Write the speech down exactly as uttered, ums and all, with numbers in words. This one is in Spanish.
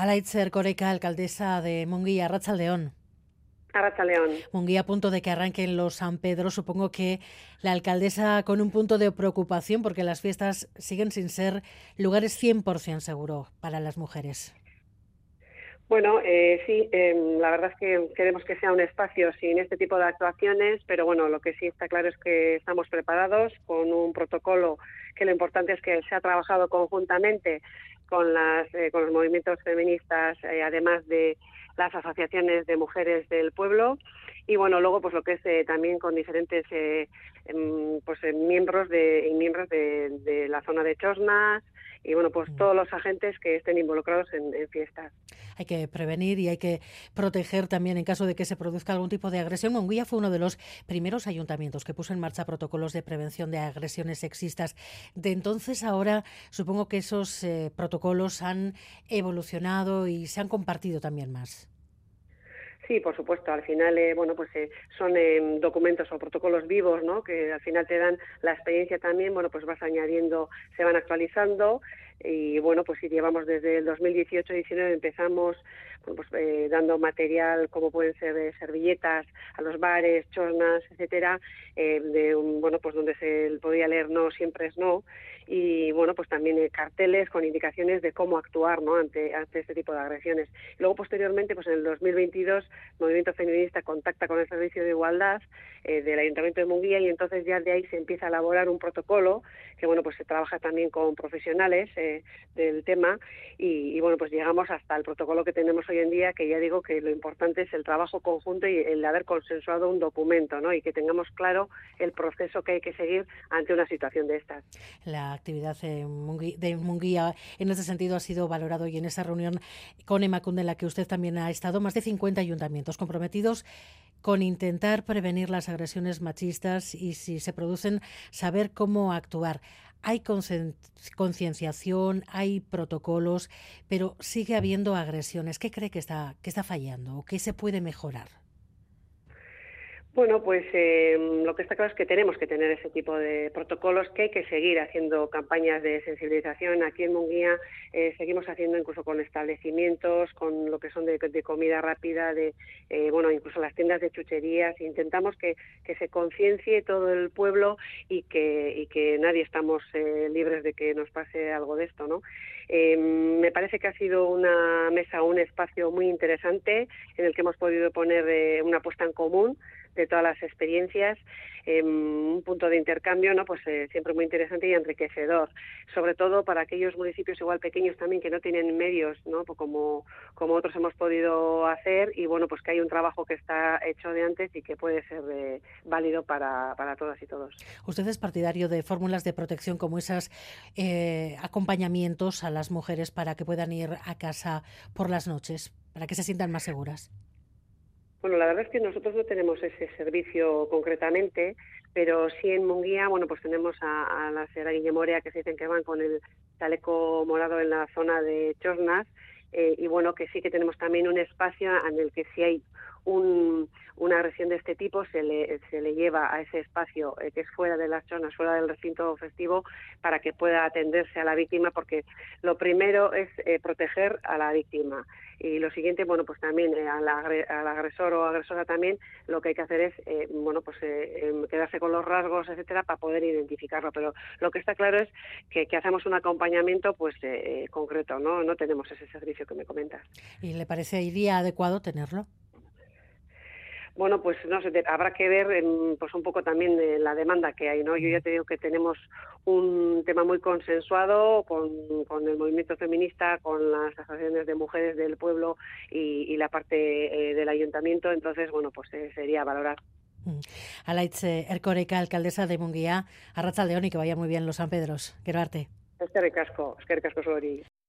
Alaitz Erkoreka, alcaldesa de Munguía, Arratsaldeon. Arratsaldeon. Munguía, a punto de que arranquen los San Pedro. Supongo que la alcaldesa con un punto de preocupación porque las fiestas siguen sin ser lugares cien por ciento seguro para las mujeres. Bueno, eh, sí, eh, la verdad es que queremos que sea un espacio sin este tipo de actuaciones, pero bueno, lo que sí está claro es que estamos preparados con un protocolo que lo importante es que se ha trabajado conjuntamente con, las, eh, con los movimientos feministas, eh, además de las asociaciones de mujeres del pueblo, y bueno, luego pues lo que es eh, también con diferentes eh, eh, pues eh, miembros de y miembros de, de la zona de Chosnas, y bueno, pues todos los agentes que estén involucrados en, en fiestas. Hay que prevenir y hay que proteger también en caso de que se produzca algún tipo de agresión. Munguía fue uno de los primeros ayuntamientos que puso en marcha protocolos de prevención de agresiones sexistas. De entonces ahora supongo que esos eh, protocolos han evolucionado y se han compartido también más. Sí, por supuesto. Al final, eh, bueno, pues eh, son eh, documentos o protocolos vivos, ¿no? Que al final te dan la experiencia también. Bueno, pues vas añadiendo, se van actualizando y bueno, pues si llevamos desde el dos mil dieciocho diecinueve empezamos bueno, pues, eh, dando material como pueden ser eh, servilletas a los bares, chornas, etcétera, eh, de un, bueno, pues donde se podía leer no siempre es no, y bueno, pues también eh, carteles con indicaciones de cómo actuar, ¿no? ante, ante este tipo de agresiones. Luego posteriormente, pues en el dos mil veintidós, el Movimiento Feminista contacta con el Servicio de Igualdad eh, del Ayuntamiento de Munguía y entonces ya de ahí se empieza a elaborar un protocolo que bueno, pues se trabaja también con profesionales eh, del tema y, y bueno, pues llegamos hasta el protocolo que tenemos hoy en día, que ya digo que lo importante es el trabajo conjunto y el haber consensuado un documento, ¿no? Y que tengamos claro el proceso que hay que seguir ante una situación de estas. La actividad de Munguía en ese sentido ha sido valorado y en esa reunión con Emakunde en la que usted también ha estado, más de cincuenta ayuntamientos comprometidos con intentar prevenir las agresiones machistas y si se producen saber cómo actuar. Hay concienciación, hay protocolos, pero sigue habiendo agresiones. ¿Qué cree que está, que está fallando o qué se puede mejorar? Bueno, pues eh, lo que está claro es que tenemos que tener ese tipo de protocolos, que hay que seguir haciendo campañas de sensibilización. Aquí en Munguía eh, seguimos haciendo incluso con establecimientos, con lo que son de, de comida rápida, de eh, bueno, incluso las tiendas de chucherías. Intentamos que, que se conciencie todo el pueblo y que, y que nadie estamos eh, libres de que nos pase algo de esto, ¿no? Eh, me parece que ha sido una mesa, un espacio muy interesante en el que hemos podido poner eh, una puesta en común de todas las experiencias, eh, un punto de intercambio, ¿no? Pues eh, siempre muy interesante y enriquecedor, sobre todo para aquellos municipios igual pequeños también que no tienen medios, ¿no? Pues como, como otros hemos podido hacer y bueno, pues que hay un trabajo que está hecho de antes y que puede ser eh, válido para, para todas y todos. ¿Usted es partidario de fórmulas de protección como esas eh, acompañamientos a las mujeres para que puedan ir a casa por las noches, para que se sientan más seguras? Bueno, la verdad es que nosotros no tenemos ese servicio concretamente, pero sí en Munguía, bueno, pues tenemos a, a la señora Guillemorea que se dicen que van con el chaleco morado en la zona de Chornas, eh, y bueno, que sí que tenemos también un espacio en el que si hay un, una agresión de este tipo se le, se le lleva a ese espacio eh, que es fuera de las zonas, fuera del recinto festivo, para que pueda atenderse a la víctima, porque lo primero es eh, proteger a la víctima y lo siguiente, bueno, pues también eh, al, agre, al agresor o agresora también lo que hay que hacer es, eh, bueno, pues eh, quedarse con los rasgos, etcétera, para poder identificarlo, pero lo que está claro es que, que hacemos un acompañamiento pues eh, concreto, ¿no? No tenemos ese servicio que me comentas. ¿Y le parece iría adecuado tenerlo? Bueno, pues no sé, habrá que ver eh, pues un poco también eh, la demanda que hay, ¿no? Yo ya te digo que tenemos un tema muy consensuado con, con el movimiento feminista, con las asociaciones de mujeres del pueblo y, y la parte eh, del ayuntamiento, entonces, bueno, pues eh, sería valorar. Alaitz Erkoreka, alcaldesa de Munguía, Arratsaldeon y que vaya muy bien los San Pedros. Quiero arte. Eskerrik asko, eskerrik asko zuri.